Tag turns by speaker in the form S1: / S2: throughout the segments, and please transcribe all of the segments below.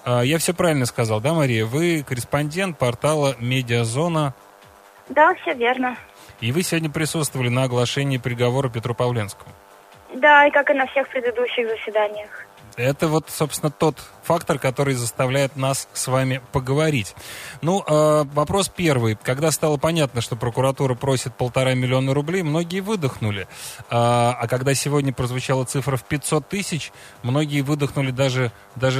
S1: Я все правильно сказал, да, Мария? Вы корреспондент портала «Медиазона».
S2: Да, все верно.
S1: И вы сегодня присутствовали на оглашении приговора Петру Павленскому.
S2: Да, и как и на всех предыдущих заседаниях.
S1: Это вот, собственно, тот фактор, который заставляет нас с вами поговорить. Ну, вопрос первый. Когда стало понятно, что прокуратура просит 1,5 миллиона рублей, многие выдохнули. А когда сегодня прозвучала цифра в 500 тысяч, многие выдохнули даже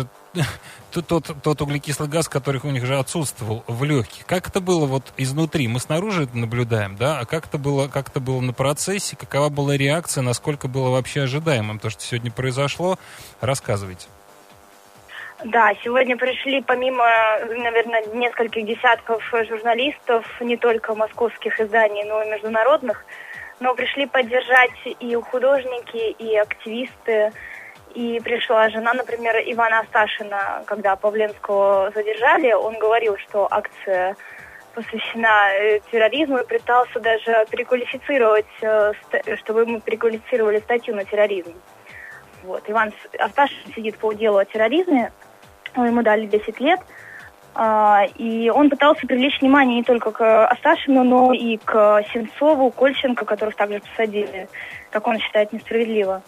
S1: тот углекислый газ, который у них же отсутствовал в легких. Как это было вот изнутри? Мы снаружи это наблюдаем, да? А как это было на процессе? Какова была реакция? Насколько было вообще ожидаемым то, что сегодня произошло? Рассказывайте.
S2: Да, сегодня пришли помимо, наверное, нескольких десятков журналистов, не только московских изданий, но и международных, но пришли поддержать и художники, и активисты. И пришла жена, например, Ивана Асташина, когда Павленского задержали, он говорил, что акция посвящена терроризму, и пытался даже переквалифицировать, чтобы мы переквалифицировали статью на терроризм. Вот. Иван Асташин сидит по делу о терроризме, ему дали 10 лет, и он пытался привлечь внимание не только к Асташину, но и к Сенцову, Кольченко, которых также посадили, как он считает, несправедливо.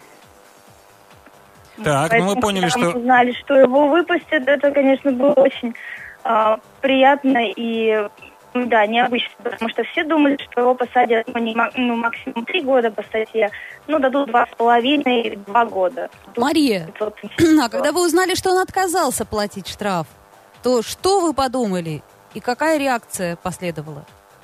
S1: Так,
S2: поэтому,
S1: мы поняли, что...
S2: мы узнали, что его выпустят, это, конечно, было очень приятно и, да, необычно, потому что все думали, что его посадят максимум 3 года по статье, дадут 2,5-2 года.
S3: Мария, а когда вы узнали, что он отказался платить штраф, то что вы подумали и какая реакция последовала?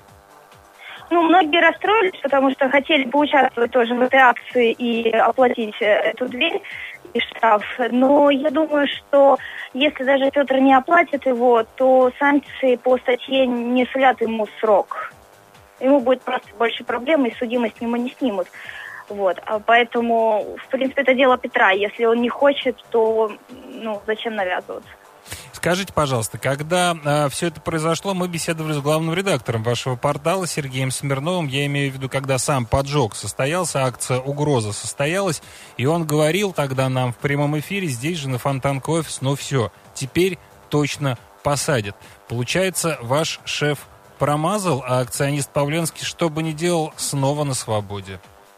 S2: Многие расстроились, потому что хотели поучаствовать тоже в этой акции и оплатить эту дверь и штраф. Но я думаю, что если даже Петр не оплатит его, то санкции по статье не сулят ему срок. Ему будет просто больше проблем, и судимость ему не снимут. Вот. Поэтому, в принципе, это дело Петра. Если он не хочет, то зачем навязываться?
S1: Скажите, пожалуйста, когда все это произошло, мы беседовали с главным редактором вашего портала Сергеем Смирновым. Я имею в виду, когда сам поджог состоялся, акция «Угроза» состоялась, и он говорил тогда нам в прямом эфире, здесь же на Фонтанка офис, все, теперь точно посадят. Получается, ваш шеф промазал, а акционист Павленский, что бы ни делал, снова на свободе.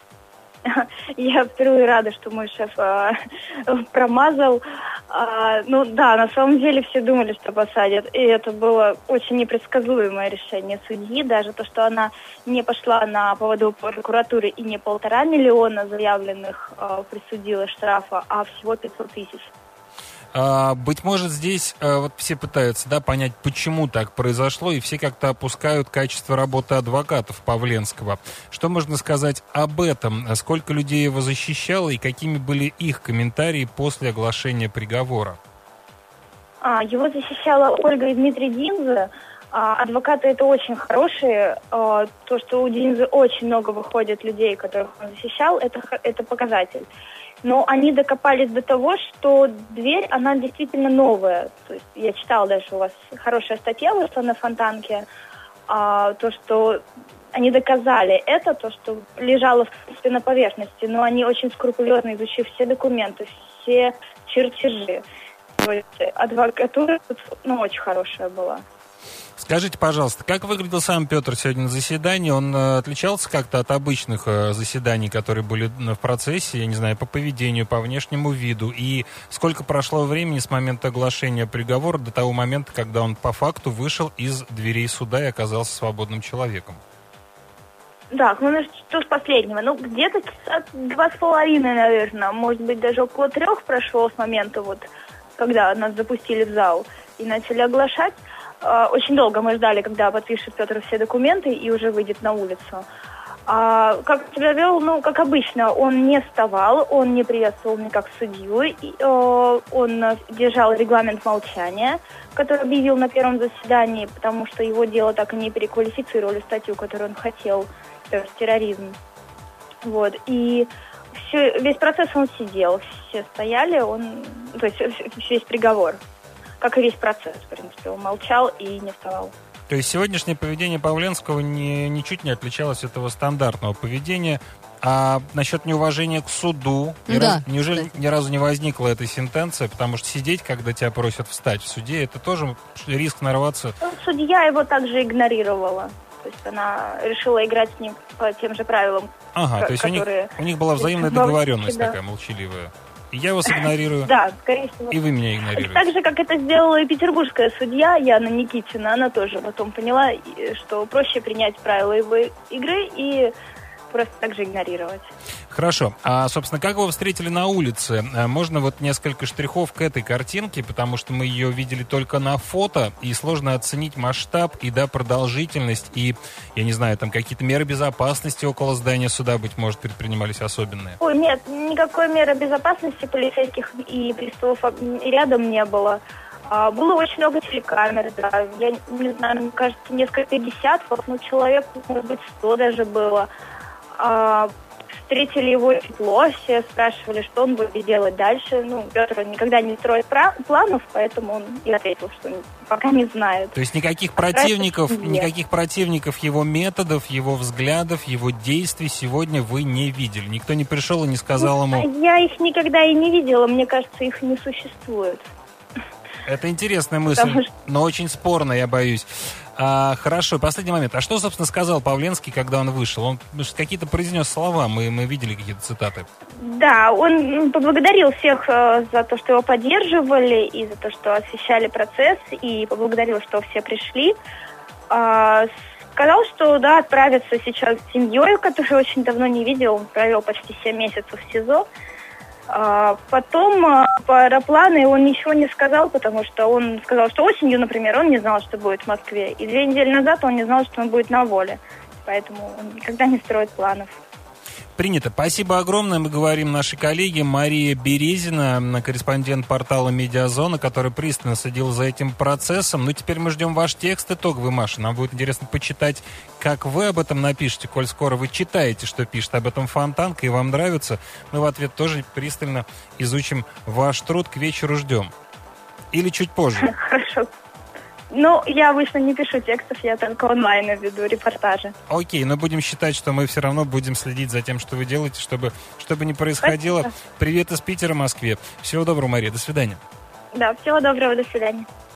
S2: Я впервые рада, что мой шеф промазал. На самом деле все думали, что посадят. И это было очень непредсказуемое решение судьи. Даже то, что она не пошла на поводу прокуратуры и не 1,5 миллиона заявленных присудила штрафа, а всего 500 тысяч.
S1: Быть может, здесь вот все пытаются понять, почему так произошло, и все как-то опускают качество работы адвокатов Павленского. Что можно сказать об этом? Сколько людей его защищало и какими были их комментарии после оглашения приговора?
S2: Его защищала Ольга и Дмитрий Динзе. Адвокаты это очень хорошие. То, что у Динзе очень много выходит людей, которых он защищал, это показатель. Но они докопались до того, что дверь, она действительно новая. То есть я читала даже, у вас хорошая статья вышла на Фонтанке, то, что они доказали это, то, что лежало, в принципе, на поверхности, но они очень скрупулезно изучив все документы, все чертежи. То есть адвокатура тут, очень хорошая была.
S1: Скажите, пожалуйста, как выглядел сам Петр сегодня на заседании? Он отличался как-то от обычных заседаний, которые были в процессе, я не знаю, по поведению, по внешнему виду? И сколько прошло времени с момента оглашения приговора до того момента, когда он по факту вышел из дверей суда и оказался свободным человеком?
S2: Да, что с последнего? Где-то 2,5, наверное, может быть, даже около 3 прошло с момента, когда нас запустили в зал и начали оглашать. Очень долго мы ждали, когда подпишет Петр все документы и уже выйдет на улицу. Как себя вел? Как обычно, он не вставал, он не приветствовал никак судью, он держал регламент молчания, который объявил на первом заседании, потому что его дело так и не переквалифицировали в статью, которую он хотел, то есть терроризм. И весь процесс он сидел, все стояли, то есть весь приговор. Как и весь процесс, в принципе. Он молчал и не вставал.
S1: То есть сегодняшнее поведение Павленского ничуть не отличалось от этого стандартного поведения. А насчет неуважения к суду,
S3: Да,
S1: неужели ни разу не возникла эта сентенция? Потому что сидеть, когда тебя просят встать в суде, это тоже риск нарваться.
S2: Судья его также игнорировала. То есть она решила играть с ним по тем же правилам,
S1: Ага, то есть у них была взаимная договоренность такая молчаливая. И я вас игнорирую,
S2: да, скорее всего.
S1: И вы меня игнорируете.
S2: Так же, как это сделала и петербургская судья Яна Никитина, она тоже потом поняла, что проще принять правила его игры и просто так же игнорировать.
S1: Хорошо. А, собственно, как вы встретили на улице? Можно вот несколько штрихов к этой картинке, потому что мы ее видели только на фото, и сложно оценить масштаб и, да, продолжительность, и, я не знаю, там какие-то меры безопасности около здания суда, быть может, предпринимались особенные?
S2: Ой, нет, никакой меры безопасности полицейских и приставов рядом не было. Было очень много телекамер, да. Я не знаю, мне кажется, несколько десятков, но человек, может быть, 100 даже было. Встретили его тепло, все спрашивали, что он будет делать дальше. Петр никогда не строит планов, поэтому он и ответил, что пока не знает.
S1: То есть никаких противников его методов, его взглядов, его действий сегодня вы не видели? Никто не пришел и не сказал ему...
S2: Я их никогда и не видела, мне кажется, их не существует.
S1: Это интересная мысль, но очень спорная, я боюсь. Хорошо, последний момент. А что, собственно, сказал Павленский, когда он вышел? Он какие-то произнес слова, мы видели какие-то цитаты.
S2: Да, он поблагодарил всех за то, что его поддерживали, и за то, что освещали процесс, и поблагодарил, что все пришли. Сказал, что, да, отправится сейчас с семьей, которую очень давно не видел. Он провел почти 7 месяцев в СИЗО. Потом по аэроплану он ничего не сказал, потому что он сказал, что осенью, например, он не знал, что будет в Москве. И 2 недели назад он не знал, что он будет на воле. Поэтому он никогда не строит планов.
S1: Принято. Спасибо огромное. Мы говорим нашей коллеге Мария Березина, корреспондент портала «Медиазона», которая пристально следила за этим процессом. Теперь мы ждем ваш текст итоговый, Маша. Нам будет интересно почитать, как вы об этом напишете, коль скоро вы читаете, что пишет об этом Фонтанка, и вам нравится. Мы в ответ тоже пристально изучим ваш труд. К вечеру ждем. Или чуть позже.
S2: Хорошо. Я обычно не пишу текстов, я только онлайн веду репортажи.
S1: Окей, но будем считать, что мы все равно будем следить за тем, что вы делаете, чтобы не происходило. Спасибо. Привет из Питера, Москве. Всего доброго, Мария, до свидания.
S2: Да, всего доброго, до свидания.